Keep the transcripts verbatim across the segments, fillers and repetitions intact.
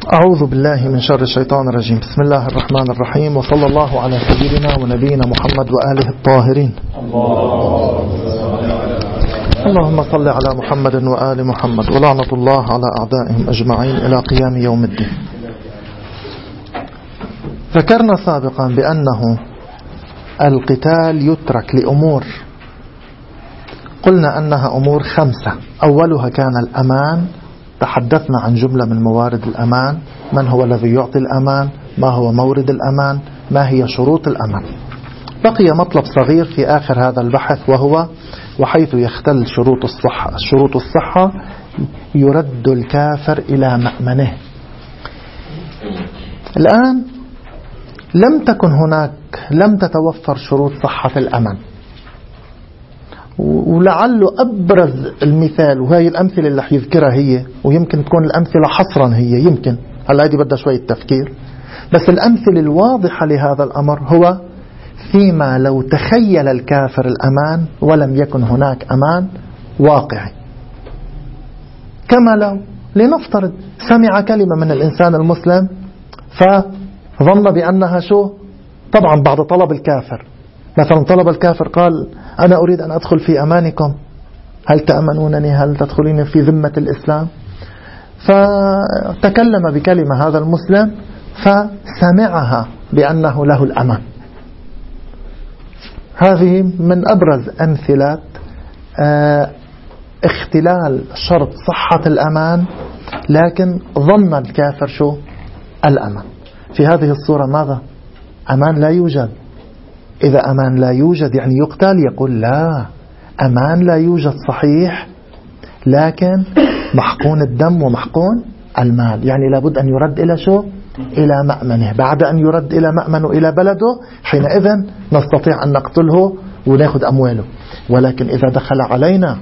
أعوذ بالله من شر الشيطان الرجيم. بسم الله الرحمن الرحيم، وصلى الله على سيدنا ونبينا محمد وآله الطاهرين. اللهم صل على محمد وآل محمد، ولعنة الله على أعدائهم أجمعين إلى قيام يوم الدين. ذكرنا سابقا بأنه القتال يترك لأمور، قلنا أنها أمور خمسة. أولها كان الأمان، تحدثنا عن جملة من موارد الأمان، من هو الذي يعطي الأمان، ما هو مورد الأمان، ما هي شروط الأمان. بقي مطلب صغير في آخر هذا البحث، وهو وحيث يختل شروط الصحة شروط الصحة يرد الكافر إلى مأمنه. الآن لم تكن هناك لم تتوفر شروط صحة الأمان، ولعله أبرز المثال، وهي الأمثلة اللي حيذكرها هي، ويمكن تكون الأمثلة حصرا هي، يمكن هلا هذه بدها شوية تفكير، بس الأمثلة الواضحة لهذا الأمر هو فيما لو تخيل الكافر الأمان ولم يكن هناك أمان واقعي. كما لو لنفترض سمع كلمة من الإنسان المسلم فظن بأنها شو، طبعا بعد طلب الكافر، مثلا طلب الكافر قال أنا أريد أن أدخل في أمانكم، هل تأمنونني، هل تدخلين في ذمة الإسلام؟ فتكلم بكلمة هذا المسلم فسمعها بأنه له الأمان. هذه من أبرز أمثلة اختلال شرط صحة الأمان، لكن ظن الكافر شو الأمان. في هذه الصورة ماذا؟ أمان لا يوجد. إذا أمان لا يوجد يعني يقتل، يقول لا، أمان لا يوجد صحيح، لكن محقون الدم ومحقون المال، يعني لابد أن يرد إلى شو؟ إلى مأمنه. بعد أن يرد إلى مأمنه إلى بلده، حينئذ نستطيع أن نقتله ونأخذ أمواله. ولكن إذا دخل علينا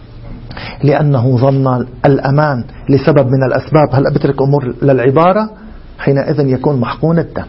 لأنه ظن الأمان لسبب من الأسباب، هل أبترك أمور للعبارة، حينئذ يكون محقون الدم.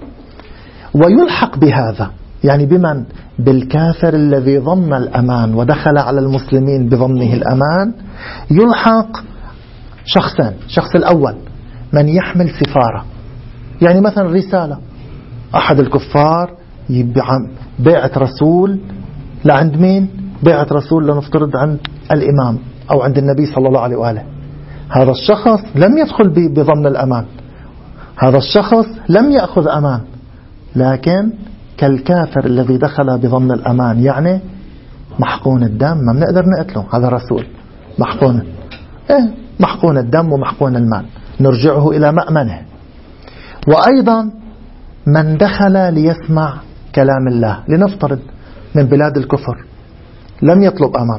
ويلحق بهذا يعني بمن؟ بالكافر الذي ظن الأمان ودخل على المسلمين بظنه الأمان، يلحق شخصان. الشخص الأول من يحمل سفارة، يعني مثلا رسالة، أحد الكفار بيعة رسول لعند مين؟ بيعة رسول لنفترض عند الإمام أو عند النبي صلى الله عليه وآله. هذا الشخص لم يدخل بظن الأمان، هذا الشخص لم يأخذ أمان، لكن كالكافر الذي دخل بظن الأمان، يعني محقون الدم، ما بنقدر نقتله، هذا رسول محقون إيه محقون الدم ومحقون المال، نرجعه إلى مأمنه. وأيضا من دخل ليسمع كلام الله، لنفترض من بلاد الكفر، لم يطلب أمان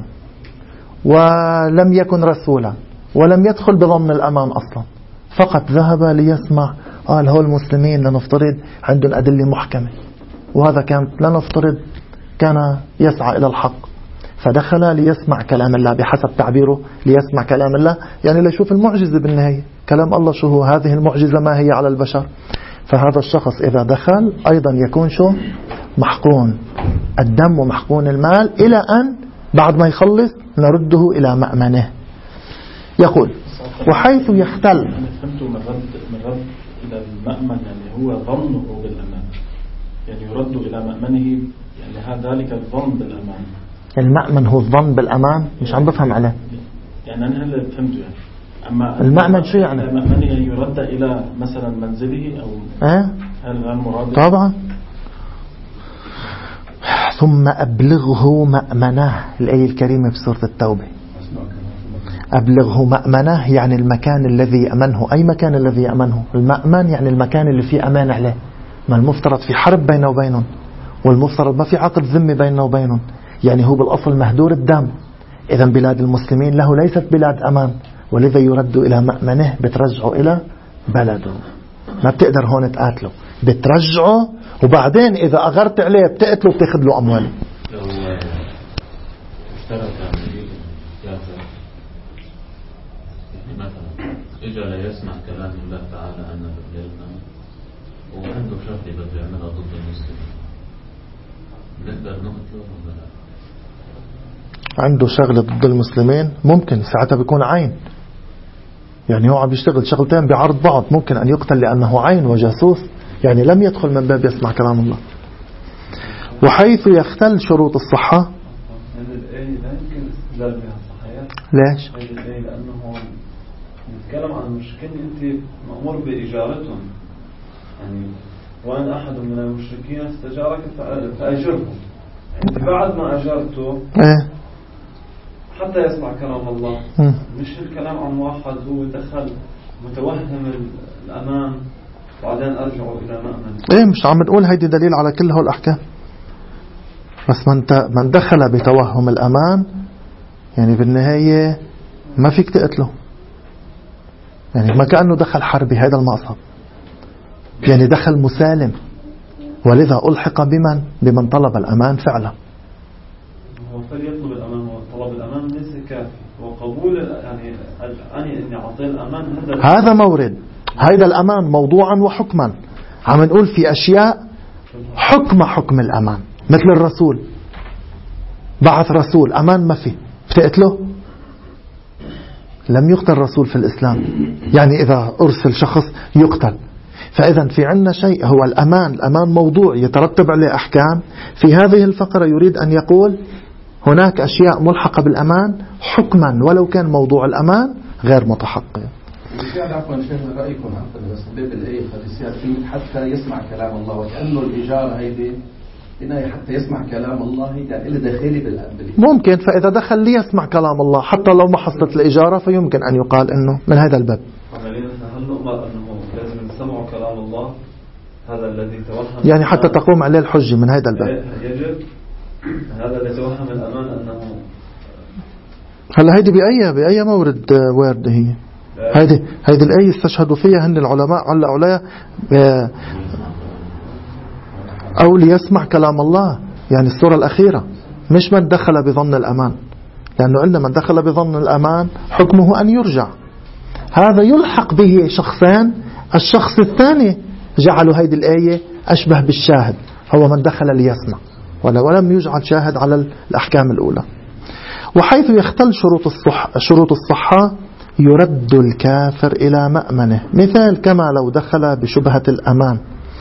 ولم يكن رسولا ولم يدخل بظن الأمان أصلا، فقط ذهب ليسمع، قال هو المسلمين لنفترض عندهم أدلة محكمة، وهذا كان لنفترض كان يسعى إلى الحق، فدخل ليسمع كلام الله، بحسب تعبيره ليسمع كلام الله، يعني ليشوف المعجزة بالنهاية، كلام الله شو هو، هذه المعجزة ما هي على البشر. فهذا الشخص إذا دخل أيضا يكون شو؟ محقون الدم ومحقون المال، إلى أن بعد ما يخلص نرده إلى مأمنه. يقول وحيث يختل، فهمت من رد من رد إلى المأمن، يعني هو ظنه بالأمان، يعني يرد إلى مأمنه، يعني هذا ذلك الظن بالأمان. المأمن هو الظن بالأمان، مش عم بفهم عليه. يعني أنا هلا فهمته، يعني أما المأمن شو يعني؟ المأمن يعني يرد إلى مثلا منزله أو إيه؟ هل غير مراد؟ طبعا. ثم أبلغه مأمنه، الآية الكريمة بسورة التوبة. أبلغه مأمنه يعني المكان الذي يأمنه. أي مكان الذي يأمنه؟ المأمن يعني المكان اللي فيه أمان عليه، ما المفترض في حرب بينه وبينهم، والمفترض ما في عقد ذمة بينه وبينهم، يعني هو بالأصل مهدور الدم. إذا بلاد المسلمين له ليست بلاد أمان، ولذا يرد إلى مأمنه، بترجعه إلى بلده، ما بتقدر هون تقاتله، بترجعه، وبعدين إذا أغرت عليه بتقتله وبتاخذ له أمواله. لو اشترك كافر يعني مثلا إجا ليسمع كلام الله تعالى أنا بقلنا، وعنده شغلة بده يعملها ضد المسلمين، نقدر نقتله ولا لا؟ عنده شغلة ضد المسلمين ممكن، ساعتها بيكون عين، يعني هو عم يشتغل شغلتين بعرض بعض، ممكن أن يقتل لأنه عين وجاسوس، يعني لم يدخل من باب يسمع كلام الله. وحيث يختل شروط الصحة. هذه الآية لا يمكن استدلال بها الصحيح. ليش؟ هذه الآية لأنه نتكلم عن المشركين أنت مأمور بإجارتهم، يعني وأن أحد من المشركين استجارك فأجره، أنت بعد ما أجرته إيه؟ حتى يسمع كلام الله. م. مش الكلام عن واحد هو دخل متوهم الأمان بعدين أرجعوا إلى مأمن. إيه مش عم نقول هيدي دليل على كل هول الأحكام، بس من من دخل بتوهم الأمان يعني بالنهاية ما فيك تقتله، يعني ما كأنه دخل حربي، هذا المقصد، يعني دخل مسالم، ولذا ألحق بمن بمن طلب الأمان فعلا. هو فليطلب الأمان، وطلب الأمان ليس كافي، وقبول يعني أني إني أعطي الأمان هذا هذا مورد، هذا الأمان موضوعا وحكما. عم نقول في أشياء حكم حكم الأمان، مثل الرسول بعث رسول أمان ما فيه، بتقتله؟ لم يقتل رسول في الإسلام، يعني إذا أرسل شخص يقتل. فإذا في عنا شيء هو الأمان، الأمان موضوع يترتب عليه أحكام. في هذه الفقرة يريد أن يقول هناك أشياء ملحقة بالأمان حكما ولو كان موضوع الأمان غير متحقق. عفوا شيخ رأيكم عفوا بس باب الآية حتى يسمع كلام الله، وكأنه الإجارة هيدي هنا حتى يسمع كلام الله، يعني اللي داخلي بالأمر ممكن. فإذا دخل ليسمع كلام الله حتى لو ما حصلت الإجارة فيمكن أن يقال إنه من هذا الباب. هل نؤمر أنه لازم نسمع كلام الله هذا الذي توهم، يعني حتى تقوم عليه الحجة من هذا الباب. يجب هذا الذي توهم الأمان أنه هلا هيدي بأي بأي مورد وارد هي هيدي هيدي الآية استشهدوا فيها هن العلماء علقوا عليها أو ليسمع كلام الله، يعني السورة الأخيرة، مش من دخل بظن الأمان، لأنه قلنا من دخل بظن الأمان حكمه أن يرجع. هذا يلحق به شخصان، الشخص الثاني جعلوا هيدي الآية أشبه بالشاهد، هو من دخل ليسمع ولم يجعل شاهد على الأحكام الأولى. وحيث يختل شروط الصحة, شروط الصحة يرد الكافر إلى مأمنه، مثال كما لو دخل بشبهة الأمان.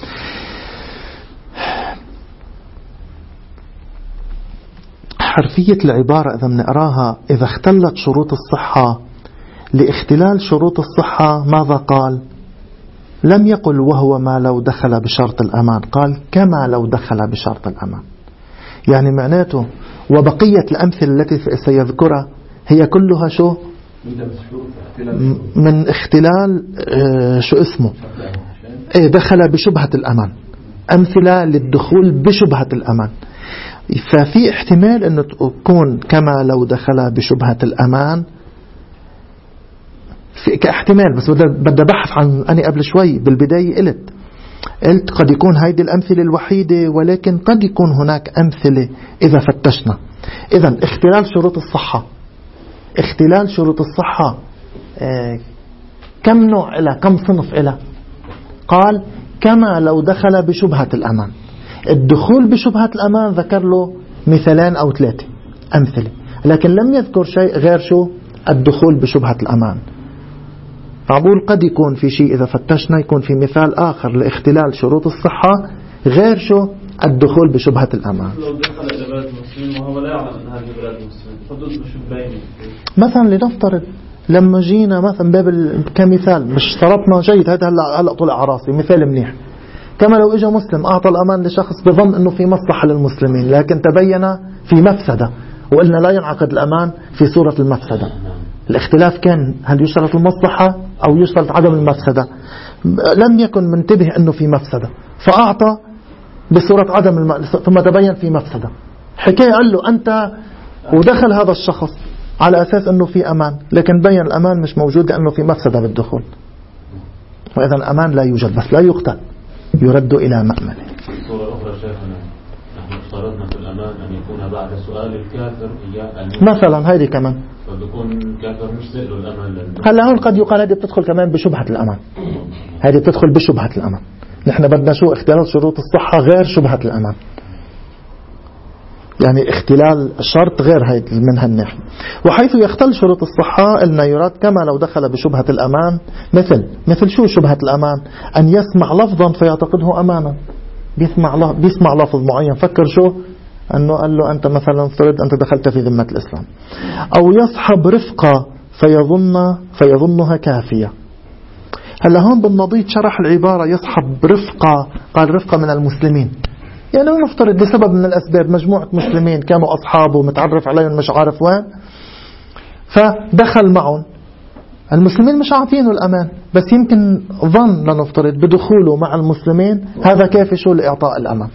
حرفية العبارة إذا بنقراها إذا اختلت شروط الصحة، لاختلال شروط الصحة ماذا قال؟ لم يقل وهو ما لو دخل بشرط الأمان، قال كما لو دخل بشرط الأمان. يعني معناته وبقية الأمثلة التي سيذكرها هي كلها شو؟ من اختلال شو اسمه ايه دخل بشبهة الأمان، أمثلة للدخول بشبهة الأمان. ففي احتمال أن تكون كما لو دخل بشبهة الأمان في كاحتمال، بس بدي بحث عن أنا قبل شوي بالبداية قلت قلت قد يكون هيدي الأمثلة الوحيدة، ولكن قد يكون هناك أمثلة إذا فتشنا. إذن اختلال شروط الصحة، اختلال شروط الصحة اه كم نوع إلى كم صنف إلى؟ قال كما لو دخل بشبهة الأمان. الدخول بشبهة الأمان ذكر له مثالين أو ثلاثة أمثلة، لكن لم يذكر شيء غير شو الدخول بشبهة الأمان. فأقول قد يكون في شيء إذا فتشنا يكون في مثال آخر لاختلال شروط الصحة غير شو الدخول بشبهة الأمان. لو دخل إلى بلد مسلم وهو لا يعلم أن هذه بلد مسلم فضل مش مبين. مثلا لنفترض لما جينا مثلا باب كمثال مش اشترطنا جيد، هذا هلا هلا طلع على راسي مثال منيح. كما لو اجى مسلم اعطى الامان لشخص بظن انه في مصلحه للمسلمين، لكن تبين في مفسده، وقلنا لا ينعقد الامان في صوره المفسده. الاختلاف كان هل يشترط المصلحه او يشترط عدم المفسده. لم يكن منتبه انه في مفسده فاعطى بصوره عدم الم... ثم تبين في مفسده. حكايه قال له انت، ودخل هذا الشخص على أساس أنه في أمان، لكن بين الأمان مش موجود لأنه في مفسدة بالدخول. وإذا الأمان لا يوجد، بس لا يقتل، يرد إلى مأمنه. صورة أخرى شيخنا، نحن افترضنا في الأمان أن يكون بعد سؤال الكافر إياه مثلا هذه كمان فبيكون الكافر مش سأله الأمان. هلا هون قد يقال هذه بتدخل كمان بشبهة الأمان، هذه بتدخل بشبهة الأمان. نحن بدنا شو اختلاف شروط الصحة غير شبهة الأمان. يعني اختلال شرط غير هاي من هالناحية. وحيث يختل شروط الصحة إلنا يراد كما لو دخل بشبهة الأمان، مثل مثل شو شبهة الأمان؟ أن يسمع لفظا فيعتقده أمانا. بيسمع بيسمع لفظ معين، فكر شو أنه قال له أنت مثلا فرض أنت دخلت في ذمة الإسلام، أو يصحب رفقة فيظن فيظنها كافية. هلا هون بالنضيد شرح العبارة يصحب رفقة، قال رفقة من المسلمين، يعني نفترض لسبب من الأسباب مجموعة مسلمين كانوا أصحابه متعرف عليهم مش عارف وين، فدخل معهم. المسلمين مش عاطينه الأمان، بس يمكن ظن لنفترض بدخوله مع المسلمين هذا كافي شو لإعطاء الأمان.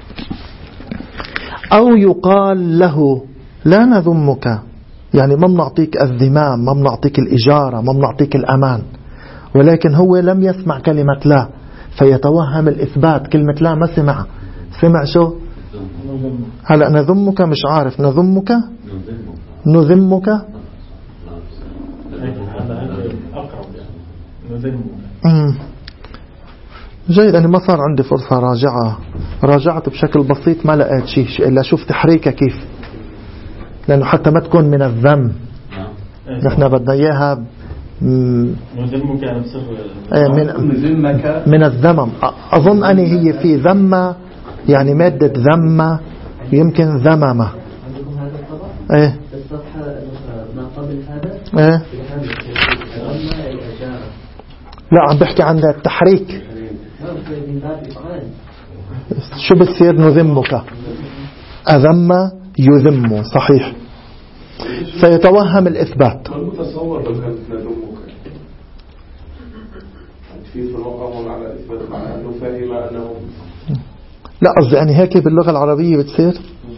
أو يقال له لا نذمك، يعني ما بنعطيك الذمام، ما بنعطيك الإجارة، ما بنعطيك الأمان، ولكن هو لم يسمع كلمة لا فيتوهم الإثبات. كلمة لا ما سمع، سمع شو؟ هلأ نذمك مش عارف، نذمك نذمك جيد. أنا ما صار عندي فرصة راجعة، راجعت بشكل بسيط ما لقيت شيء إلا شوف تحريكها كيف، لأنه حتى ما تكون من الذم نحن بدنا إياها نذمك يعني بصير من من الذمم. أظن أني هي في ذمة، يعني مادة ذمة يمكن ذممة. عندكم هذا الطبع؟ إيه الصفحة ما قبل هذا؟ إيه لا عم بحكي عن التحريك. شو بتصير؟ نذمك، أذم يذم، صحيح. فيتوهم الإثبات. المتصور لو كانت نذمك في في الواقع على إثبات، مع أنه فهم أنه لا قصدي يعني هيك باللغة العربية بتصير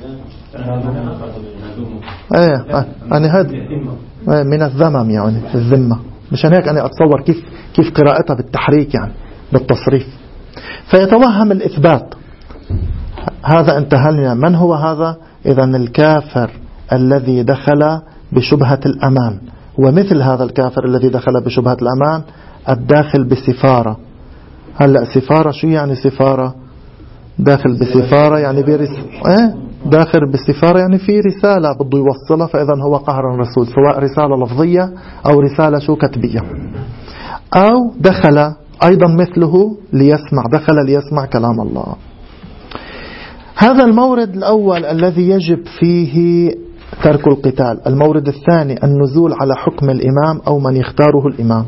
ايه يعني هذا من الذمم، يعني الذمة. مشان هيك أنا أتصور كيف كيف قراءتها بالتحريك، يعني بالتصريف. فيتوهم الإثبات. هذا انتهى لنا. من هو هذا؟ إذن الكافر الذي دخل بشبهة الأمان. ومثل هذا الكافر الذي دخل بشبهة الأمان الداخل بسفارة. هلأ سفارة شو يعني سفارة؟ داخل بسفارة يعني برس... ايه داخل بسفارة يعني في رسالة بده يوصلها، فإذا هو قهر الرسول، سواء رسالة لفظية أو رسالة شو كتبية. أو دخل أيضا مثله ليسمع، دخل ليسمع كلام الله. هذا المورد الأول الذي يجب فيه ترك القتال. المورد الثاني النزول على حكم الإمام أو من يختاره الإمام.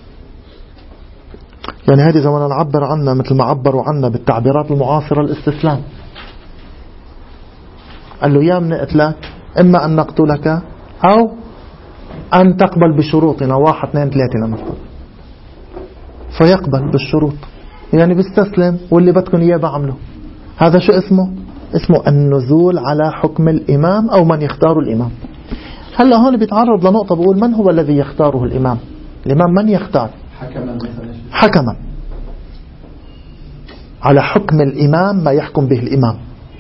يعني هذه زمان نعبر عنها مثل ما عبروا عنها بالتعبيرات المعاصرة الاستسلام. قال له يا بنقتلك إما أن نقتلك أو أن تقبل بشروطنا واحد اثنين ثلاثة نفترض، فيقبل بالشروط، يعني بيستسلم واللي بدكم إياه بعمله. هذا شو اسمه؟ اسمه النزول على حكم الإمام أو من يختار الإمام. هلا هون بيتعرض لنقطة بقول من هو الذي يختاره الإمام؟ الإمام من يختار؟ حكما حكما على حكم الإمام، ما يحكم به الإمام،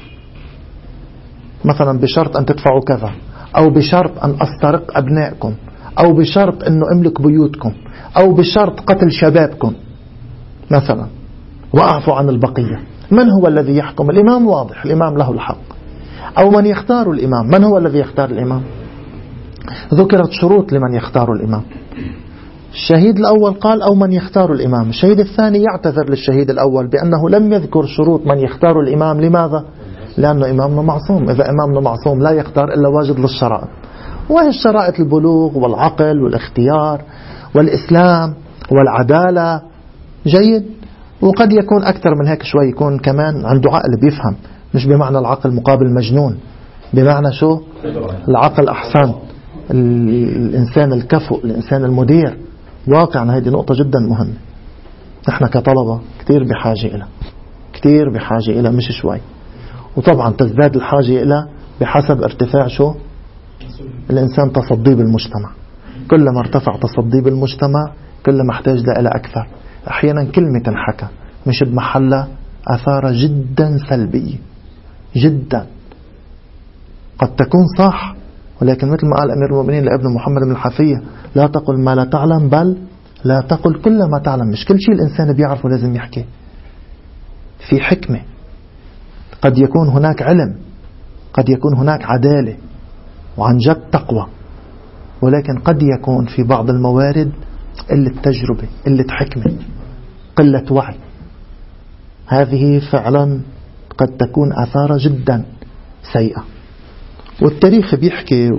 مثلا بشرط أن تدفعوا كذا، أو بشرط أن أسترق أبنائكم، أو بشرط أنه أملك بيوتكم، أو بشرط قتل شبابكم مثلا وأعفو عن البقية. من هو الذي يحكم؟ الإمام. واضح، الإمام له الحق. أو من يختار الإمام. من هو الذي يختار الإمام؟ ذكرت شروط لمن يختار الإمام. الشهيد الأول قال أو من يختار الإمام. الشهيد الثاني يعتذر للشهيد الأول بأنه لم يذكر شروط من يختار الإمام. لماذا؟ لأنه إمامنا معصوم. إذا إمامنا معصوم لا يختار إلا واجد للشرائط، وهي الشرائط البلوغ والعقل والاختيار والإسلام والعدالة. جيد. وقد يكون أكثر من هيك شوي، يكون كمان عنده عقل بيفهم، مش بمعنى العقل مقابل مجنون، بمعنى شو؟ العقل أحسن، الإنسان الكفؤ، الإنسان المدير. واقعا هذه نقطة جدا مهمة، نحن كطلبة كتير بحاجة إلى كتير بحاجة إلى مش شوي. وطبعا تزداد الحاجة إلى بحسب ارتفاع شو الإنسان تصدي بالمجتمع. كلما ارتفع تصدي بالمجتمع كلما احتاج إلى أكثر. أحيانا كلمة تنحكى مش بمحلها أثارة جدا سلبية جدا، قد تكون صح، ولكن مثل ما قال أمير المؤمنين لابن محمد بن الحفية لا تقل ما لا تعلم بل لا تقل كل ما تعلم. مش كل شيء الإنسان بيعرفه لازم يحكي، في حكمة. قد يكون هناك علم قد يكون هناك عدالة وعن جد تقوى، ولكن قد يكون في بعض الموارد قلة تجربة، قلة حكمة، قلة وعي. هذه فعلا قد تكون آثار جدا سيئة. والتاريخ بيحكي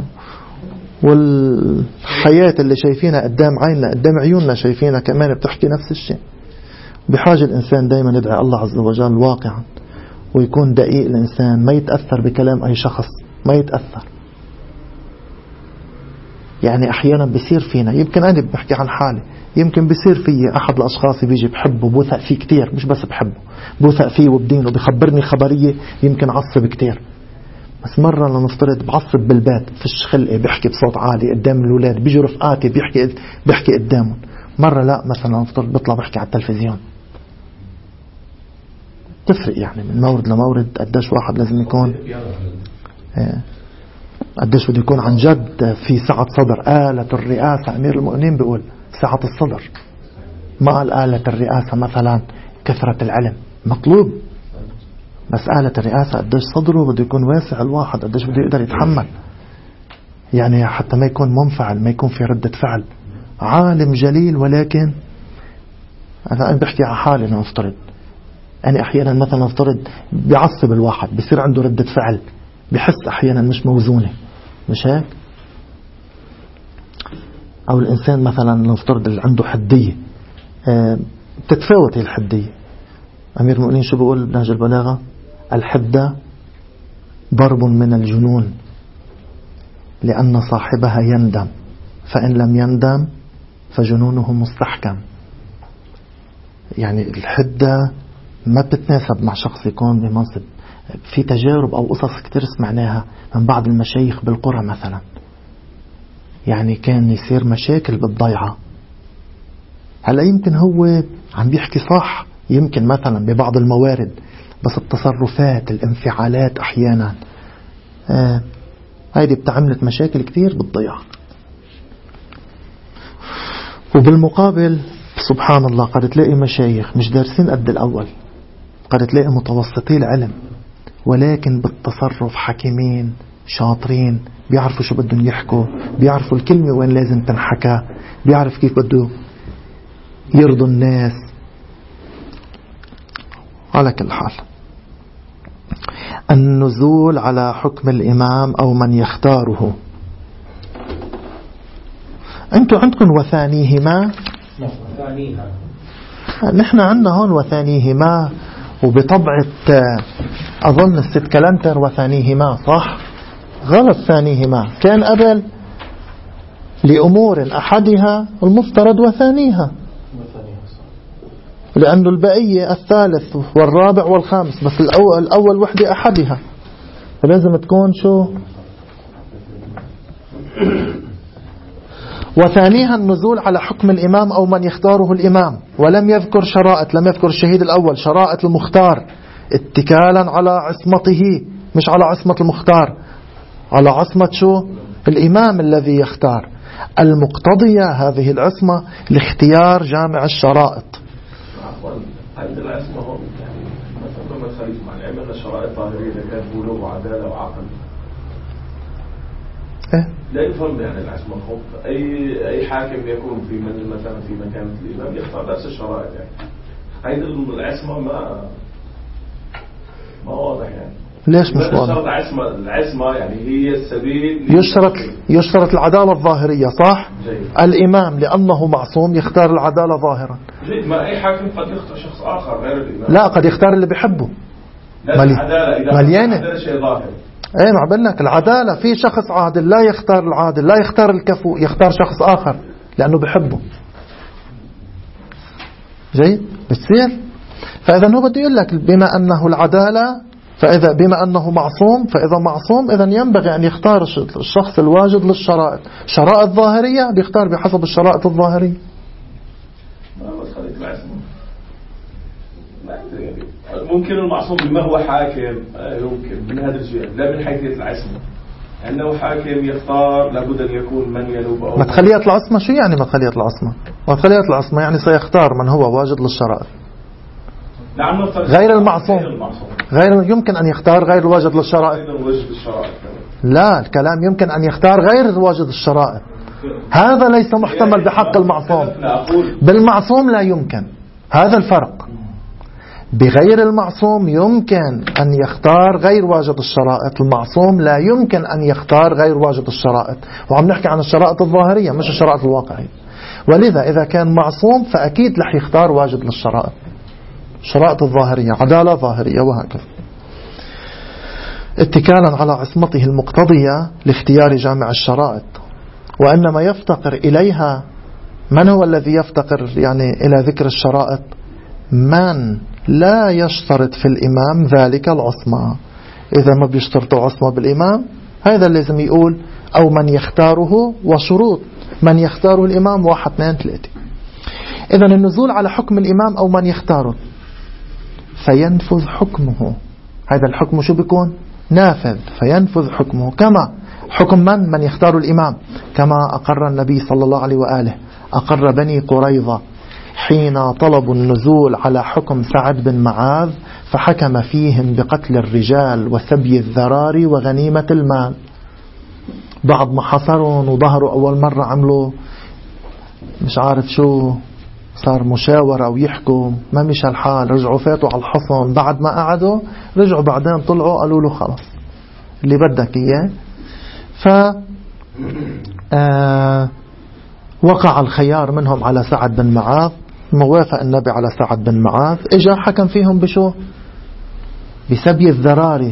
والحياة اللي شايفينها قدام عيننا قدام عيوننا شايفينها كمان بتحكي نفس الشيء. بحاجة الإنسان دايما يدعي الله عز وجل واقعا، ويكون دقيق الإنسان، ما يتأثر بكلام أي شخص، ما يتأثر. يعني أحيانا بيصير فينا، يمكن أنا بحكي عن حالي، يمكن بيصير فيه أحد الأشخاص بيجي بحبه بوثق فيه كتير، مش بس بحبه، بوثق فيه وبدينه، بيخبرني خبرية يمكن عصب كتير. بس مرة لنفترض بعصب بالبيت، فيش خلقي، بيحكي بصوت عالي قدام الولاد، بيجي رفقاتي بيحكي بيحكي قدامهم. مرة لا، مثلا لنفترض بيطلع بيحكي على التلفزيون. تفرق يعني من مورد لمورد قديش واحد لازم يكون، قديش بده يكون عن جد في سعة صدر. آلة الرئاسة أمير المؤمنين بيقول سعة الصدر، ما قال آلة الرئاسة مثلا كثرة العلم، مطلوب، بس آلة الرئاسة قديش صدره بده يكون واسع الواحد، قديش بده يقدر يتحمل، يعني حتى ما يكون منفعل، ما يكون في ردة فعل. عالم جليل، ولكن أنا بحكي على حالي نفترض، أنا أحيانا مثلا نفترض بيعصب الواحد، بيصير عنده ردة فعل، بحس أحيانا مش موزونة، مش هيك؟ أو الإنسان مثلا نفترض اللي عنده حدية، أه بتتفاوت هي الحدية. أمير المؤمنين شو بيقول بنهج البلاغة؟ الحدة ضرب من الجنون لأن صاحبها يندم، فإن لم يندم فجنونه مستحكم. يعني الحدة ما بتتناسب مع شخص يكون بمنصب. في تجارب أو قصص كتير سمعناها من بعض المشايخ بالقرى مثلا، يعني كان يصير مشاكل بالضيعة. هلا يمكن هو عم بيحكي صح، يمكن مثلا ببعض الموارد، بس التصرفات، الانفعالات أحيانا آه هيدي بتعملت مشاكل كتير بالضيعة. وبالمقابل سبحان الله قد تلاقي مشايخ مش دارسين قد الأول، قد تلاقي متوسطي العلم، ولكن بالتصرف حكيمين شاطرين، بيعرفوا شو بدهم يحكوا، بيعرفوا الكلمة وين لازم تنحكى، بيعرف كيف بده يرضوا الناس. على كل حال، النزول على حكم الإمام أو من يختاره. أنتوا عندكم وثانيهما، نحن عندنا هون وثانيهما، وبطبعة أظن الست كلانتر وثانيهما، صح؟ غلط، ثانيهما كان قبل لأمور أحدها المفترض وثانيها، لأنه البقية الثالث والرابع والخامس، بس الأول, الأول وحدة أحدها، فلازم تكون شو؟ وثانيها النزول على حكم الإمام أو من يختاره الإمام، ولم يذكر شرائط، لم يذكر الشهيد الأول شرائط المختار، اتكالا على عصمته، مش على عصمة المختار، على عصمة شو؟ الإمام الذي يختار، المقتضية هذه العصمة لاختيار جامع الشرائط. هذه العصمة هم يعني مثلا لما خليفة مع العلم الشرائط ظاهرية كانت بلوغ وعدالة وعقل، إيه؟ لا يفهم يعني العصمة خوف. أي أي حاكم يكون في من مثلا في مكانة الإمام يختار نفس الشرائط، يعني هذه العصمة ما ما واضح يعني. ليش مش واضح؟ يشترط العصمة، العصمة يعني هي السبيل، يشترط يشترط العدالة الظاهرية، صح؟ جيد. الإمام لأنه معصوم يختار العدالة ظاهرا. جيد. ما أي حاكم قد يختار شخص آخر غير الإمام. لا، قد يختار اللي بيحبه. لا، العدالة إذا مليانة. العدالة شيء ظاهر. ايه ما عبالك العدالة، في شخص عادل لا يختار العادل، لا يختار الكفو، يختار شخص آخر لأنه بحبه. جيد؟ بتصير. فإذا هو بده يقول لك بما أنه العدالة، فإذا بما أنه معصوم، فإذا معصوم إذا ينبغي أن يختار الشخص الواجد للشرائط. شرائط ظاهرية بيختار بحسب الشرائط الظاهرية. ما بس خليك العصمة. ممكن المعصوم بما هو حاكم يمكن من هذا الجهة، لا من حيثية العصمة، أنه حاكم يختار لابد أن يكون من ينوب أو مدخلية العصمة. شو يعني مدخلية العصمة؟ مدخلية العصمة يعني سيختار من هو واجد للشرائط. نعم، غير المعصوم. غير المعصوم غير يمكن أن يختار غير الواجد للشرائط. لا، الكلام يمكن أن يختار غير واجد الشرائط. هذا ليس محتمل بحق المعصوم. بالمعصوم لا يمكن. هذا الفرق. بغير المعصوم يمكن أن يختار غير واجد الشرائط، المعصوم لا يمكن أن يختار غير واجد الشرائط. وعم نحكي عن الشرائط الظاهرية مش الشرائط الواقعية. ولذا إذا كان معصوم فأكيد رح يختار واجد للشرائط، الشرائط الظاهرية، عدالة ظاهرية وهكذا، اتكالا على عصمته المقتضية لاختيار جامع الشرائط. وإنما يفتقر إليها من هو الذي يفتقر يعني إلى ذكر الشرائط؟ من لا يشترط في الإمام ذلك العصمة. إذا ما بيشترطوا عصمة بالإمام هذا لازم يقول أو من يختاره، وشروط من يختاره الإمام واحد اثنين ثلاثة. إذا النزول على حكم الإمام أو من يختاره فينفذ حكمه. هذا الحكم شو بيكون؟ نافذ، فينفذ حكمه. كما حكم من؟ من يختار الإمام، كما أقر النبي صلى الله عليه وآله، أقر بني قريظة حين طلبوا النزول على حكم سعد بن معاذ فحكم فيهم بقتل الرجال وسبي الذراري وغنيمة المال. بعد ما حصرون وظهروا أول مرة عملوا مش عارف شو، صار مشاورة أو يحكوا، ما مش الحال، رجعوا فاتوا على الحصن. بعد ما قعدوا رجعوا بعدين طلعوا قالوا له خلاص اللي بدك إياه. ف آه وقع الخيار منهم على سعد بن معاذ، موافق النبي على سعد بن معاذ، اجا حكم فيهم بشو؟ بسبي الذراري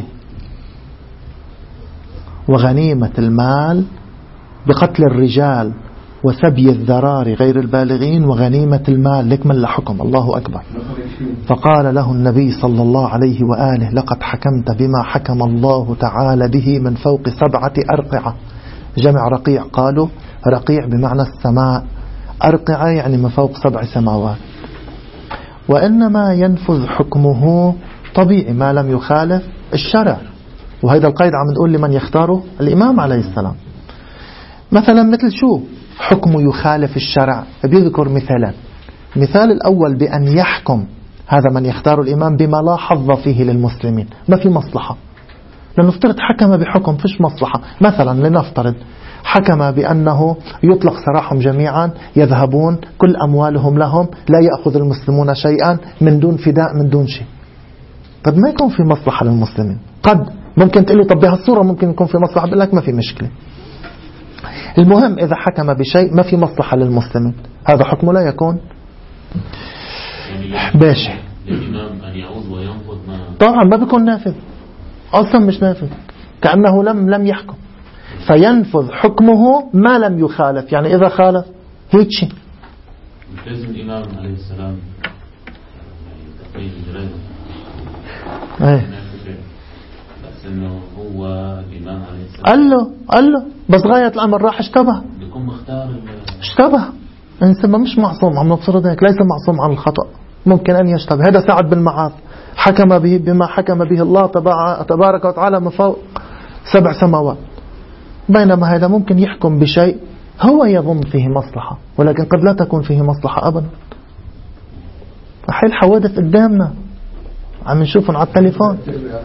وغنيمة المال، بقتل الرجال وسبي الذراري غير البالغين وغنيمة المال، لكمل لحكم. الله أكبر. فقال له النبي صلى الله عليه وآله لقد حكمت بما حكم الله تعالى به من فوق سبعة أرقعة. جمع رقيع، قالوا رقيع بمعنى السماء، أرقعة يعني من فوق سبع سماوات. وإنما ينفذ حكمه طبيعي ما لم يخالف الشرع. وهذا القيد عم نقول لمن يختاره الإمام عليه السلام. مثلا مثل شو حكمه يخالف الشرع؟ بيذكر مثالا. مثال الأول بأن يحكم هذا من يختار الإمام بما لا حظ فيه للمسلمين، ما في مصلحة. لنفترض حكم بحكم فيش مصلحة، مثلا لنفترض حكم بأنه يطلق سراحهم جميعا، يذهبون كل أموالهم لهم، لا يأخذ المسلمون شيئا من دون فداء من دون شيء. طب ما يكون في مصلحة للمسلمين. قد ممكن تقول لي طب بهالصورة ممكن يكون في مصلحة، بقول لك ما في مشكلة. المهم إذا حكم بشيء ما في مصلحة للمسلمين هذا حكمه لا يكون باشا. طبعا ما بيكون نافذ، أصلا مش نافذ، كأنه لم لم يحكم. فينفذ حكمه ما لم يخالف، يعني إذا خالف هيك شيء. لازم الإمام عليه السلام تقييد الجرائم. ايه بس إنه هو الإمام عليه السلام قال له قال له بس غاية الأمر راح اشتبه بيكون مختار اشتبه. إنسان مش معصوم، عم نفترض هيك، ليس معصوم عن الخطأ، ممكن أن يشتبه. هذا سعد بن معاذ حكم به بما حكم به الله تبارك وتعالى من فوق سبع سماوات، بينما هذا ممكن يحكم بشيء هو يظن فيه مصلحة ولكن قد لا تكون فيه مصلحة أبدا. أحيل حوادث قدامنا عم نشوفهم على التليفون،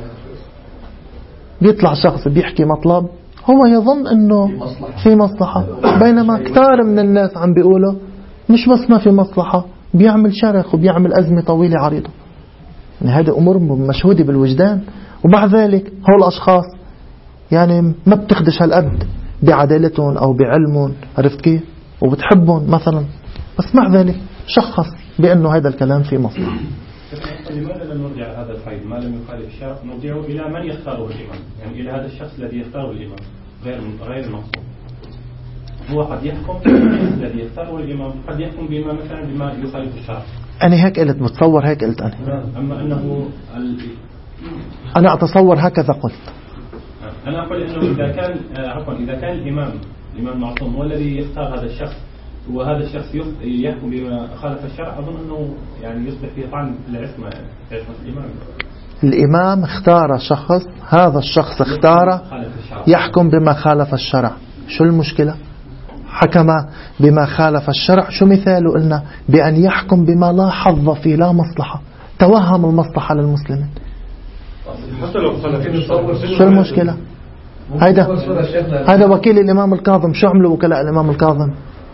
بيطلع شخص بيحكي مطلب هو يظن أنه في مصلحة، بينما كتار من الناس عم بيقولوا مش بس ما في مصلحة، بيعمل شرخ وبيعمل أزمة طويلة عريضة. يعني هذه أمور مشهودة بالوجدان. ومع ذلك هؤلاء الأشخاص يعني ما بتخدش هالقد بعدالتهم أو بعلمهم، عرفت كيف، وبتحبهم مثلا، بس مع ذلك شخص بأنه هذا الكلام فيه مصلحة. لماذا لا نرجع هذا القيد ما لم يخالف الشرع، نرجعه إلى من يختاره الإمام، يعني إلى هذا الشخص الذي يختاره الإمام غير غير المقصود. هو قد يحكم الذي يختاره الإمام قد يحكم بما مثلا بما يخالف الشرع. أنا هيك قلت، بتصور هيك قلت أنا. أما أنه ال... أنا أتصور هكذا قلت. أنا أقول إنه إذا كان عفوا إذا كان الإمام الإمام معصوم هو الذي يختار هذا الشخص وهذا الشخص يحكم بما خالف الشرع، أظن أنه يعني يصبح فيه طعن العصمة عصمة الإمام. الإمام اختار شخص، هذا الشخص اختار يحكم بما خالف الشرع، شو المشكلة؟ حكم بما خالف الشرع، شو مثاله؟ قلنا بأن يحكم بما لا حظ فيه، لا مصلحة، توهم المصلحة للمسلمين. حتى لو خلفين شو المشكلة؟ هيدا هذا وكيل الإمام الكاظم، شو عملوا وكلاء الإمام الكاظم؟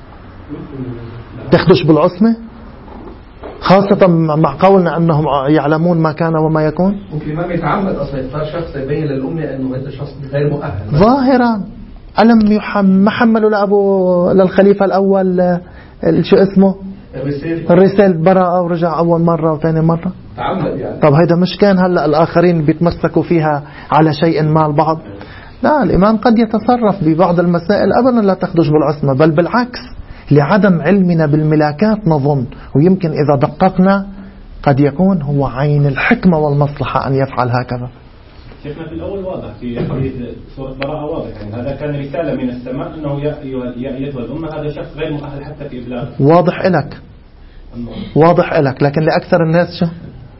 تخدش بالعصمة، خاصة مع قولنا أنهم يعلمون ما كان وما يكون. ممكن الإمام يتعمد أصلا يختار شخص يبين للأمة أنه هذا الشخص غير مؤهل ظاهرا. ألم يحم حملوا لأبو للخليفة الأول شو اسمه الرسالة براءة ورجع أول مرة وثاني مرة تعمد يعني. طب هيدا مش كان هلأ الآخرين بيتمسكوا فيها على شيء ما البعض؟ لا، الإمام قد يتصرف ببعض المسائل أبدا لا تخدش بالعصمة، بل بالعكس لعدم علمنا بالملاكات نظن، ويمكن إذا دققنا قد يكون هو عين الحكمة والمصلحة أن يفعل هكذا. شيخنا في الأول واضح في حديث سورة براءة واضح، يعني هذا كان رسالة من السماء أنه يا أيتها الأمة هذا شخص غير مؤهل حتى في إبلاغ. واضح إلك واضح إلك لكن لأكثر الناس شو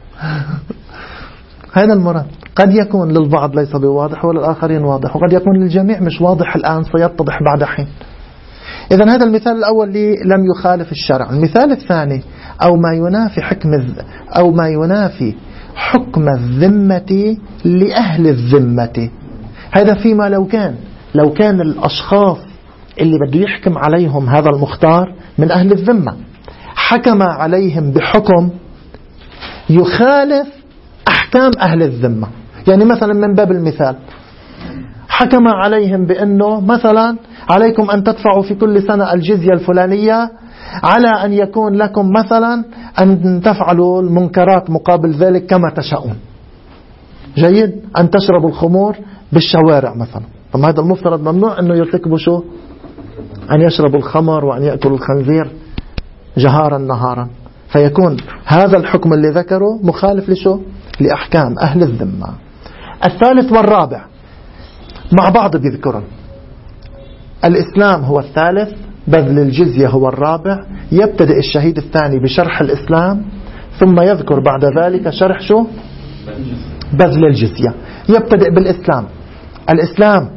هذا المراد. قد يكون للبعض ليس بواضح وللآخرين واضح، وقد يكون للجميع مش واضح الآن سيتضح بعد حين. إذن هذا المثال الأول لي لم يخالف الشرع. المثال الثاني أو ما ينافي حكم أو ما ينافي حكم الذمة لأهل الذمة. هذا فيما لو كان لو كان الأشخاص اللي بده يحكم عليهم هذا المختار من أهل الذمة، حكم عليهم بحكم يخالف أحكام أهل الذمة. يعني مثلا من باب المثال حكم عليهم بأنه مثلا عليكم أن تدفعوا في كل سنة الجزية الفلانية على أن يكون لكم مثلا أن تفعلوا المنكرات مقابل ذلك كما تشاءون. جيد، أن تشربوا الخمور بالشوارع مثلا. طب هذا المفترض ممنوع أنه يرتكبوا شو؟ أن يشربوا الخمر وأن يأكلوا الخنزير جهارا نهارا. فيكون هذا الحكم اللي ذكره مخالف لشو؟ لأحكام أهل الذمة. الثالث والرابع مع بعض بيذكرون. الإسلام هو الثالث، بذل الجزية هو الرابع. يبتدئ الشهيد الثاني بشرح الإسلام ثم يذكر بعد ذلك شرح شو؟ بذل الجزية. يبتدئ بالإسلام. الإسلام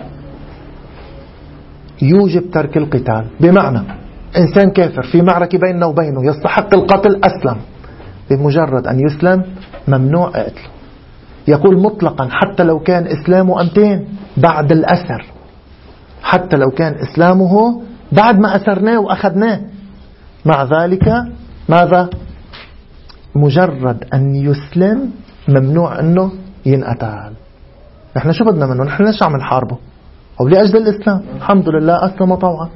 يوجب ترك القتال، بمعنى إنسان كافر في معركة بيننا وبينه يستحق القتل أسلم، بمجرد أن يسلم ممنوع قتله. يقول مطلقا حتى لو كان إسلامه أمتين بعد الأسر، حتى لو كان إسلامه بعد ما أسرناه وأخذناه، مع ذلك ماذا؟ مجرد أن يسلم ممنوع أنه ينقتل. نحن شو بدنا منه؟ نحن ليش عم نحاربه؟ أو لأجل الإسلام. الحمد لله أسلم طوعا.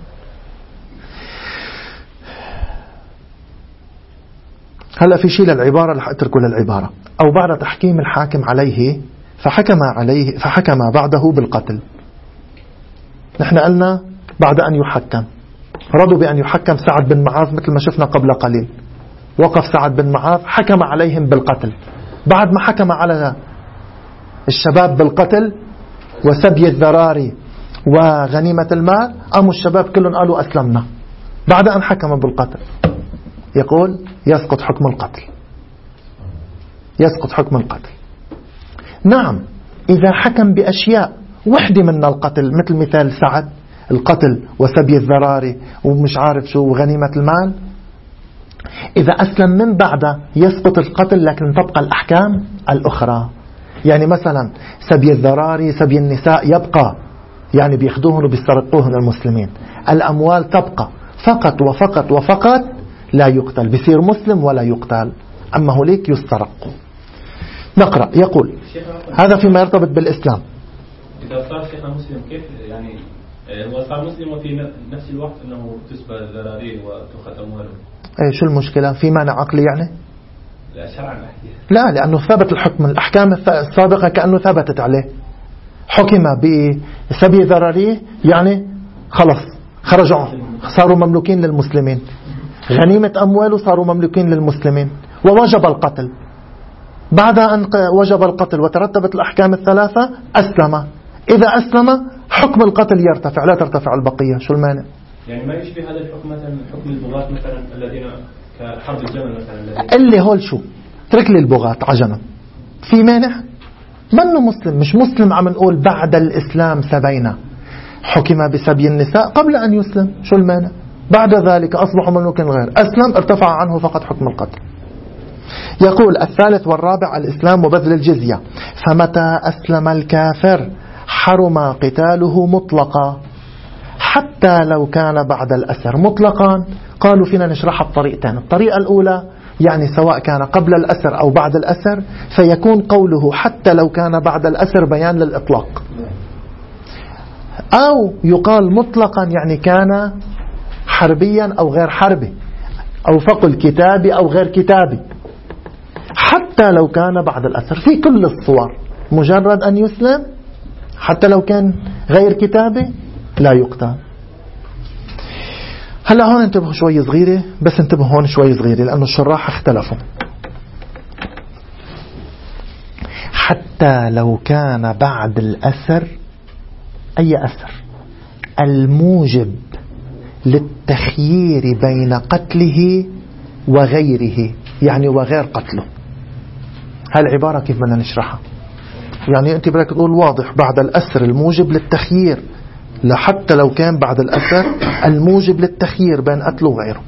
هلأ في شيء للعبارة رح أتركه للعبارة. أو بعد تحكيم الحاكم عليه فحكم عليه فحكم بعده بالقتل. نحن قلنا بعد أن يحكم، رضوا بأن يحكم سعد بن معاذ مثل ما شفنا قبل قليل. وقف سعد بن معاذ حكم عليهم بالقتل. بعد ما حكم على الشباب بالقتل وسبي الذراري وغنيمة المال، قاموا الشباب كلهم قالوا أسلمنا بعد أن حكم بالقتل. يقول يسقط حكم القتل، يسقط حكم القتل. نعم إذا حكم بأشياء وحدة من القتل مثل مثال سعد، القتل وسبي الذراري ومش عارف شو وغنيمة المال، إذا أسلم من بعده يسقط القتل، لكن تبقى الأحكام الأخرى. يعني مثلا سبي الذراري سبي النساء يبقى، يعني بياخدوهن وبيسترقوهن المسلمين. الأموال تبقى فقط وفقط وفقط لا يقتل، بيصير مسلم ولا يقتل، أما هوليك يسترقوا. نقرأ. يقول هذا فيما يرتبط بالإسلام. إذا صار شيخنا مسلم كيف يعني هو صار مسلم وفي نفس الوقت أنه تسبى الذراري وتؤخذ أمواله؟ أي شو المشكلة؟ في مانع عقلي يعني؟ لا شرعا. لا، لأنه ثبت الحكم، الأحكام السابقة كأنه ثبتت عليه. حكم بسبي ذراري يعني خلص خرجوا صاروا مملوكين للمسلمين. غنيمة أمواله صاروا مملوكين للمسلمين. ووجب القتل. بعد أن وجب القتل وترتبت الأحكام الثلاثة أسلم. إذا أسلم حكم القتل يرتفع، لا ترتفع البقية. شو المانع؟ يعني ما يشبه هذا الحكم مثلا حكم البغاة مثلا الذين كحرب الجمل مثلا اللي هول شو ترك لي البغاة عجنا، في مانع؟ منه مسلم، مش مسلم عم نقول بعد الإسلام سبينا. حكم بسبي النساء قبل أن يسلم، شو المانع؟ بعد ذلك أصبحوا مملوكين غير، أسلم ارتفع عنه فقط حكم القتل. يقول الثالث والرابع الإسلام وبذل الجزية. فمتى أسلم الكافر حرم قتاله مطلقا حتى لو كان بعد الأسر. مطلقا قالوا فينا نشرحها بطريقتين. الطريقة الأولى يعني سواء كان قبل الأسر أو بعد الأسر، فيكون قوله حتى لو كان بعد الأسر بيان للإطلاق، أو يقال مطلقا يعني كان حربيا أو غير حربي، أو فقل كتابي أو غير كتابي، حتى لو كان بعد الأسر في كل الصور. مجرد أن يسلم حتى لو كان غير كتابي لا يقتل. هلا هون انتبهوا شوي صغيرة، بس انتبهوا هون شوي صغيرة لأنه الشراح اختلفوا. حتى لو كان بعد الأسر، أي أسر؟ الموجب للتخيير بين قتله وغيره، يعني وغير قتله. هالعبارة كيف بدنا نشرحها؟ يعني أنت بدك تقول واضح بعد الأسر الموجب للتخيير، لحتى لو كان بعد الأسر الموجب للتخيير بين قتله وغيره.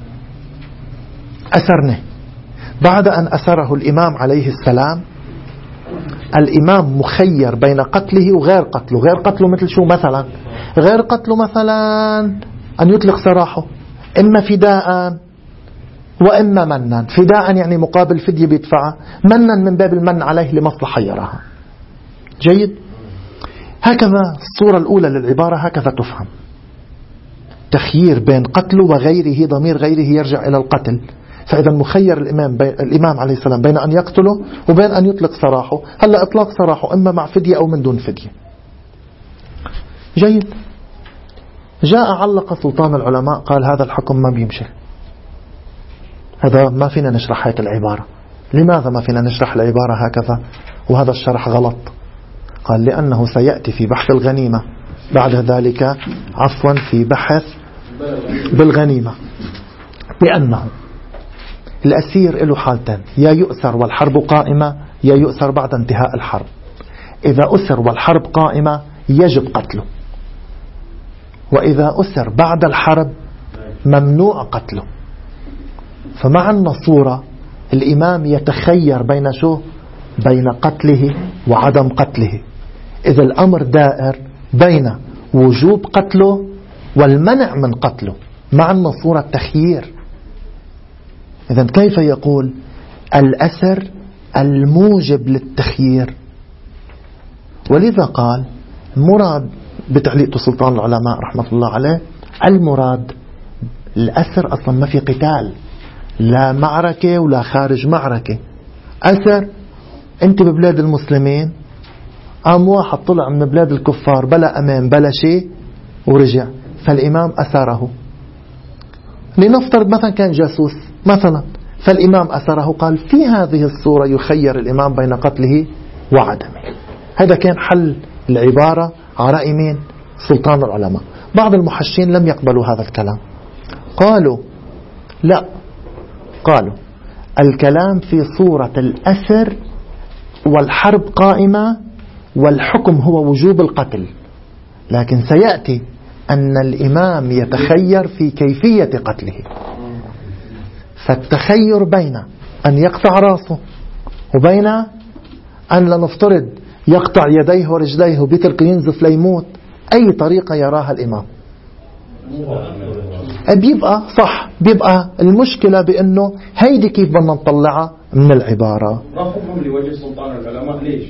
أسرني بعد أن أسره الإمام عليه السلام، الإمام مخير بين قتله وغير قتله. غير قتله مثل شو مثلا؟ غير قتله مثلا أن يطلق سراحه، إما فداء وإما منا. فداء يعني مقابل فدية بيدفعها، منا من باب المن عليه لمصلحة يراها. جيد؟ هكذا الصورة الأولى للعبارة هكذا تفهم. تخيير بين قتله وغيره، ضمير غيره يرجع إلى القتل. فإذا مخير الإمام, بي... الإمام عليه السلام بين أن يقتله وبين أن يطلق سراحه. هلأ إطلاق سراحه إما مع فدية أو من دون فدية. جيد. جاء علق سلطان العلماء قال هذا الحكم ما بيمشي، هذا ما فينا نشرح هيك العبارة. لماذا ما فينا نشرح العبارة هكذا وهذا الشرح غلط؟ قال لأنه سيأتي في بحث الغنيمة بعد ذلك، عفوا في بحث بالغنيمة، بأنه الأسير له حالتين: يا يؤسر والحرب قائمة، يا يؤسر بعد انتهاء الحرب. إذا أسر والحرب قائمة يجب قتله، وإذا أسر بعد الحرب ممنوع قتله. فمع صورة الإمام يتخير بين شو؟ بين قتله وعدم قتله. إذا الأمر دائر بين وجوب قتله والمنع من قتله، مع صورة تخيير. إذا كيف يقول الأسر الموجب للتخيير؟ ولذا قال مراد بتعليق سلطان العلماء رحمة الله عليه، المراد الأسر أصلا ما في قتال، لا معركة ولا خارج معركة. أسر أنت ببلاد المسلمين، قام واحد طلع من بلاد الكفار بلا أمان بلا شيء ورجع، فالإمام أسره. لنفترض مثلا كان جاسوس مثلا، فالإمام أسره. قال في هذه الصورة يخير الإمام بين قتله وعدمه. هذا كان حل العبارة على رأي مين؟ سلطان العلماء. بعض المحشين لم يقبلوا هذا الكلام، قالوا لا، قالوا الكلام في صورة الأسر والحرب قائمة والحكم هو وجوب القتل، لكن سيأتي أن الإمام يتخير في كيفية قتله. فالتخير بين أن يقطع رأسه وبين أن لنفترض يقطع يديه ورجليه وبيترك ينزف ليموت، أي طريقة يراها الإمام بيبقى صح. بيبقى المشكلة بأنه هيدي كيف بدنا نطلعها من العبارة. رفضهم لوجه سلطان العلماء ليش؟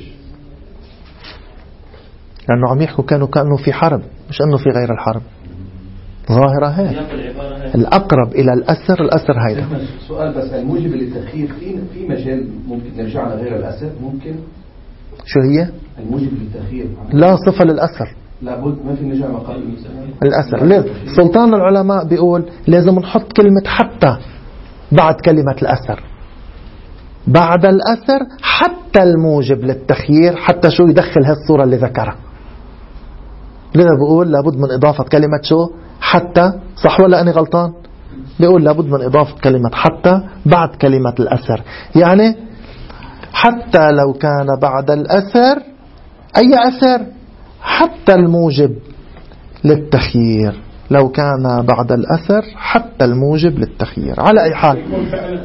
لأنه عم يحكوا كانوا كأنه في حرب، مش أنه في غير الحرب. ظاهرة هيك. الأقرب إلى الأسر الأسر هيدا. سؤال بس، الموجب للتخيير في في مجال ممكن نرجع على غير الأسر؟ ممكن. شو هي؟ الموجب للتخيير لا صفة للأسر، لابد ما في نرجع مقام الأسر. ليه؟ سلطان العلماء بيقول لازم نحط كلمة حتى بعد كلمة الأسر. بعد الأسر حتى الموجب للتخيير، حتى شو يدخل هالصورة اللي ذكرها. لذا بقول لابد من إضافة كلمة شو؟ حتى. صح ولا أنا غلطان؟ بيقول لابد من إضافة كلمة حتى بعد كلمة الأسر. يعني حتى لو كان بعد الأسر، أي أسر؟ حتى الموجب للتخيير. لو كان بعد الأسر حتى الموجب للتخيير. على أي حال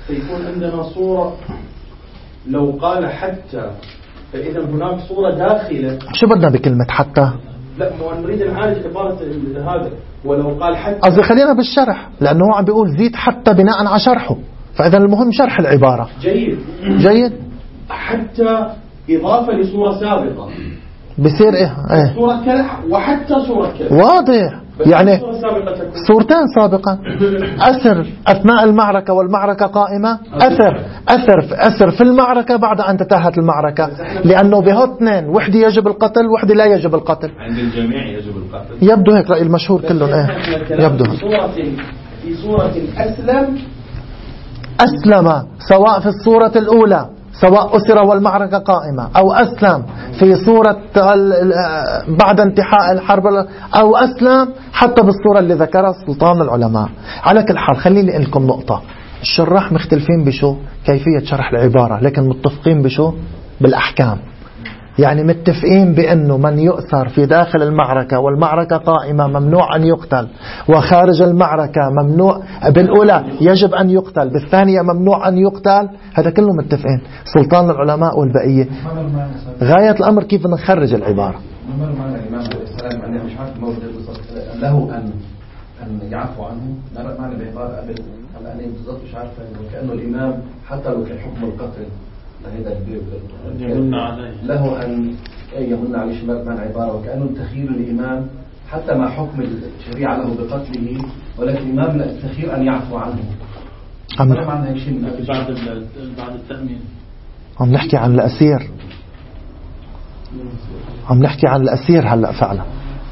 سيكون عندنا صورة لو قال حتى فإذا هناك صورة داخلة. شو بدنا بكلمة حتى؟ لا مو نريد نعالج عبارة هذا. ولو قال حتى قصدي خلينا بالشرح، لأنه هو عم بيقول زيد حتى بناء على شرحه، فإذا المهم شرح العبارة. جيد جيد. حتى إضافة لصورة سابقة بصير إيه؟ إيه؟ صورة كلح وحتى صورة كلح. واضح. يعني صورتين سابقة. أثر أثناء المعركة والمعركة قائمة، أثر أثر أثر في المعركة بعد أن تنتهت المعركة، لأنه بهو اثنين، وحدة يجب القتل وحدة لا يجب القتل. عند الجميع يجب القتل. يبدو هيك رأي المشهور كلهم. إيه يبدو في صورة في صورة أسلم أسلم، سواء في الصورة الأولى سواء أسر والمعركة قائمة، أو أسلم في صورة بعد انتهاء الحرب، أو أسلم حتى بالصورة اللي ذكرها سلطان العلماء. على كل حال خليني أقول لكم نقطة. الشراح مختلفين بشو؟ كيفية شرح العبارة، لكن متفقين بشو؟ بالأحكام. يعني متفقين بأنه من يؤثر في داخل المعركة والمعركة قائمة ممنوع أن يقتل، وخارج المعركة ممنوع، بالأولى يجب أن يقتل، بالثانية ممنوع أن يقتل. هذا كله متفقين سلطان العلماء والبقية. غاية الأمر كيف نخرج العبارة. له أن أن يعفو عنه. لا معنى بعبارة قبل أنا بالضبط مش عارفة وكأنه الإمام حتى لو كان حكم القتل له أن يمن عليه شمال معنى عبارة وكأنه تخيير الإمام حتى مع حكم الشريعة له بقتله، ولكن الإمام لا التخيير أن يعفو عنه. عم بعد بعد التأمين عم نحكي عن الأسير، عم نحكي عن الأسير هلأ فعلا.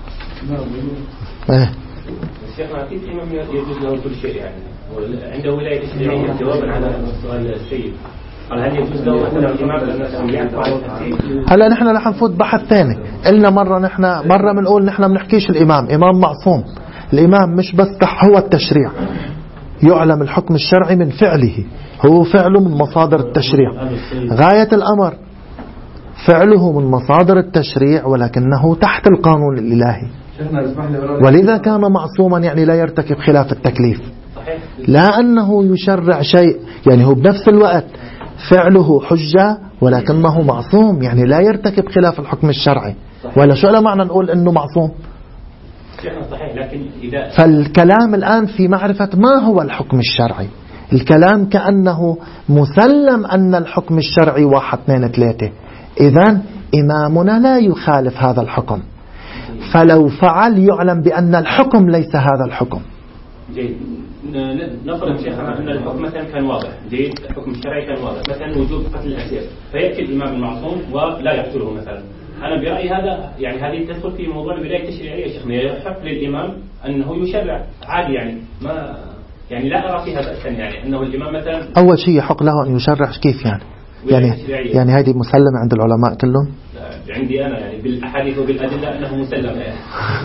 ايه الشيخنا أكيد الإمام يجوز له كل شيء، يعني عنده ولاية تشريعية. جوابا على السؤال السيد، هل يجوز له مثلا الإمام أن يعفو عن التأثير؟ هلا نحن رح نفوت بحث ثاني. قلنا مرة نحن مرة بنقول نحن بنحكيش الإمام إمام معصوم. الإمام مش بس هو التشريع، يعلم الحكم الشرعي من فعله، هو فعله من مصادر التشريع. غاية الأمر فعله من مصادر التشريع ولكنه تحت القانون الإلهي، ولذا كان معصوما، يعني لا يرتكب خلاف التكليف، لا أنه يشرع شيء. يعني هو بنفس الوقت فعله حجة ولكنه معصوم، يعني لا يرتكب خلاف الحكم الشرعي. ولا شو لا معنى نقول أنه معصوم؟ صحيح. لكن إذا فالكلام الآن في معرفة ما هو الحكم الشرعي. الكلام كأنه مسلم أن الحكم الشرعي واحد اثنين ثلاثة، إذن إمامنا لا يخالف هذا الحكم، فلو فعل يعلم بأن الحكم ليس هذا الحكم. جيد. نفرض شيخنا أن الحكم مثلا كان واضح، جيد، الحكم الشرعي كان واضح، مثلا وجوب قتل الأسير، فيأتي الإمام المعصوم ولا يقتله مثلا. أنا برأيي هذا يعني هذه تدخل في موضوع الولاية التشريعية شيخنا. يحق للإمام أنه يشرع عادي، يعني ما يعني لا أرى فيها بأسا، يعني أنه الإمام مثلا أول شيء يحق له أن يشرع. كيف يعني؟ يعني يعني هذه مسلمة عند العلماء كلهم؟ عندي أنا يعني بالأحاديث وبالأدلة أنه مسلم يعني.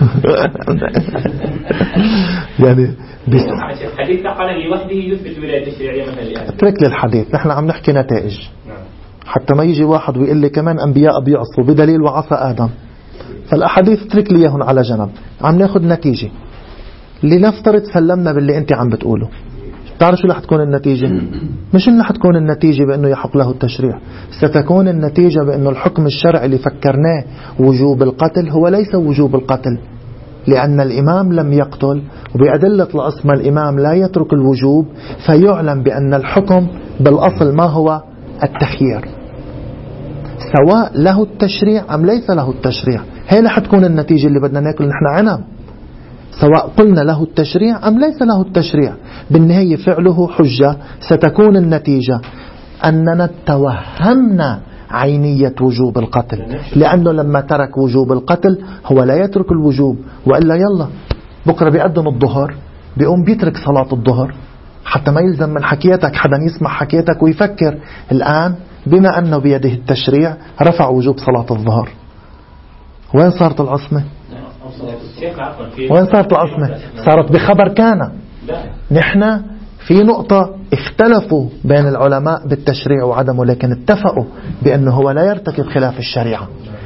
يعني الحديث قال لوحده يثبت الولاية التشريعية مثلا. اترك لي الحديث، نحن عم نحكي نتائج. حتى ما يجي واحد ويقول لي كمان أنبياء بيعصوا بدليل وعصى آدم. فالأحاديث اترك لي يهن على جنب، عم ناخذ نتيجة. لنفترض سلمنا باللي أنت عم بتقوله، تعرف شو رح تكون النتيجة؟ مش إنه حتكون النتيجة بأنه يحق له التشريع، ستكون النتيجة بأنه الحكم الشرعي اللي فكرناه وجوب القتل هو ليس وجوب القتل، لأن الإمام لم يقتل، وبأدلة العصمة الإمام لا يترك الوجوب، فيعلم بأن الحكم بالأصل ما هو التخيير، سواء له التشريع أم ليس له التشريع. هي اللي حتكون النتيجة اللي بدنا ناكل نحن عنب، سواء قلنا له التشريع أم ليس له التشريع. بالنهاية فعله حجة. ستكون النتيجة أننا توهمنا عينية وجوب القتل، لأنه لما ترك وجوب القتل هو لا يترك الوجوب، وإلا يلا بكرة بيقدم الظهر بيقوم بيترك صلاة الظهر حتى ما يلزم من حكيتك حدا يسمع حكيتك ويفكر. الآن بما أنه بيده التشريع رفع وجوب صلاة الظهر. وين صارت العصمة؟ وين صارت العصمة؟ صارت بخبر كان. نحن في نقطة اختلفوا بين العلماء بالتشريع وعدمه، لكن اتفقوا بأنه هو لا يرتكب خلاف الشريعة.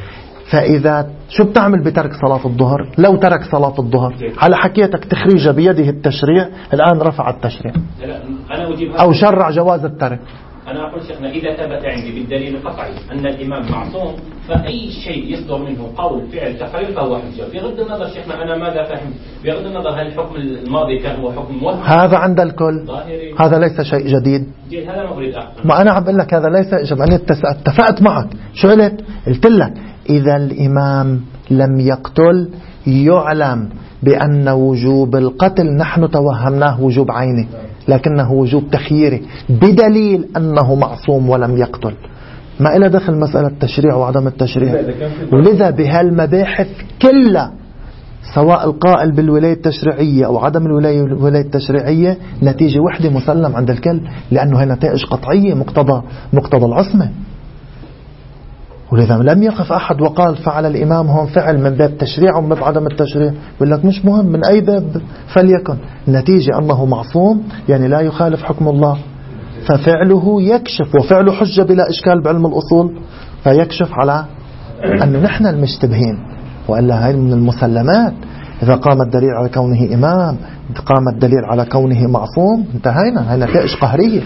فإذا شو بتعمل بترك صلاة الظهر؟ لو ترك صلاة الظهر على حكيتك تخريج بيده التشريع، الآن رفع التشريع أو شرع جواز الترك. أنا أقول شيخنا إذا ثبت عندي بالدليل القطعي أن الإمام معصوم فأي شيء يصدر منه قول فعل تقرير فهو حجة. بغض النظر شيخنا أنا ماذا فهمت، بغض النظر هل الحكم الماضي كان هو حكم موهم هذا عند الكل، هذا ليس شيء جديد. هذا ما أريد أحكم. ما أنا عم بقول لك هذا ليس جديد. أنا اتفقت معك. شو قلت؟ قلت لك إذا الإمام لم يقتل يعلم بأن وجوب القتل نحن توهمناه وجوب عيني لكنه وجوب تخييري بدليل أنه معصوم ولم يقتل. ما إلى دخل مسألة التشريع وعدم التشريع. ولذا بهالمباحث كلها سواء القائل بالولاية التشريعية أو عدم الولاية الولاية التشريعية نتيجة وحدة مسلم عند الكل، لأنه هي نتائج قطعية مقتضى مقتضى العصمة. ولذا لم يقف أحد وقال فعل الإمام هون فعل من باب تشريع ومن باب عدم التشريع. يقول لك مش مهم من أي باب فليكن، النتيجة أنه معصوم يعني لا يخالف حكم الله، ففعله يكشف، وفعله حجة بلا إشكال بعلم الأصول، فيكشف على أن نحن المشتبهين. وإلا هاي من المسلمات، إذا قام الدليل على كونه إمام، قام الدليل على كونه معصوم، انتهينا. هاي نتائج قهرية.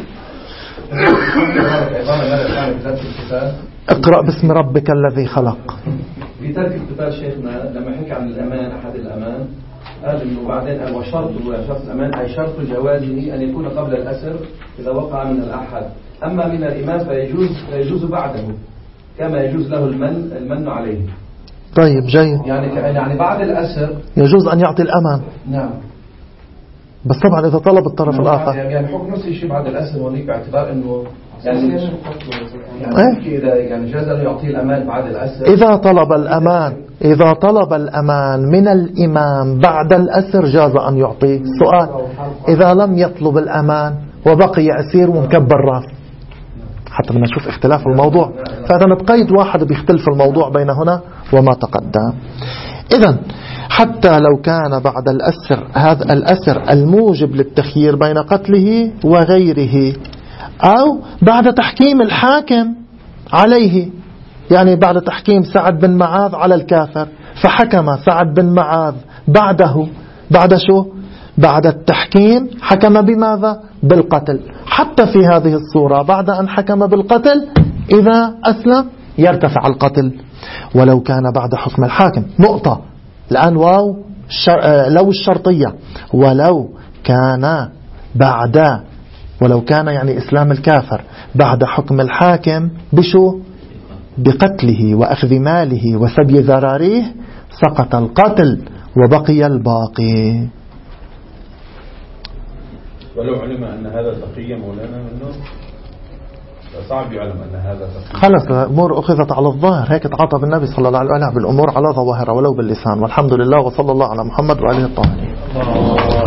اقرأ باسم ربك الذي خلق. في ترك القتال شيخنا لما حكى عن الأمان، أحد الأمان قال إنه بعدين قال وشرط شرط الأمان أي شرط جوازه أن يكون قبل الأسر إذا وقع من الأحد، أما من الإمام فيجوز فيجوز بعده كما يجوز له المن المن عليه. طيب جيد. يعني يعني بعد الأسر يجوز أن يعطي الأمان. نعم. بس طبعا إذا طلب الطرف الآخر. يعني حكم نفس الشيء بعد الأسر هونيك باعتبار إنه يعني يعني إذا يعني جاز أن يعطيه الأمان بعد الأسر. إذا طلب الأمان إذا طلب الأمان من الإمام بعد الأسر جاز أن يعطيه. سؤال: إذا لم يطلب الأمان وبقي أسير ومكبر راس، حتى بدنا نشوف اختلاف الموضوع، فهذا نتقيد واحد بيختلف الموضوع بين هنا وما تقدم. إذن حتى لو كان بعد الأسر، هذا الأسر الموجب للتخيير بين قتله وغيره، أو بعد تحكيم الحاكم عليه، يعني بعد تحكيم سعد بن معاذ على الكافر، فحكم سعد بن معاذ بعده بعد شو؟ بعد التحكيم حكم بماذا؟ بالقتل. حتى في هذه الصورة بعد أن حكم بالقتل إذا أسلم يرتفع القتل، ولو كان بعد حكم الحاكم. نقطة الآن واو شر... لو الشرطية، ولو كان بعد، ولو كان يعني إسلام الكافر بعد حكم الحاكم بشو؟ بقتله وأخذ ماله وسبي ذراريه، سقط القتل وبقي الباقي. ولو علم أن هذا تقي مولانا منه صعب يعلم أن هذا تقي. خلص الأمور أخذت على الظاهر، هيك تعاطى بالنبي صلى الله عليه وسلم بالأمور على ظواهرها ولو باللسان. والحمد لله وصلى الله على محمد وآله الطاهرين.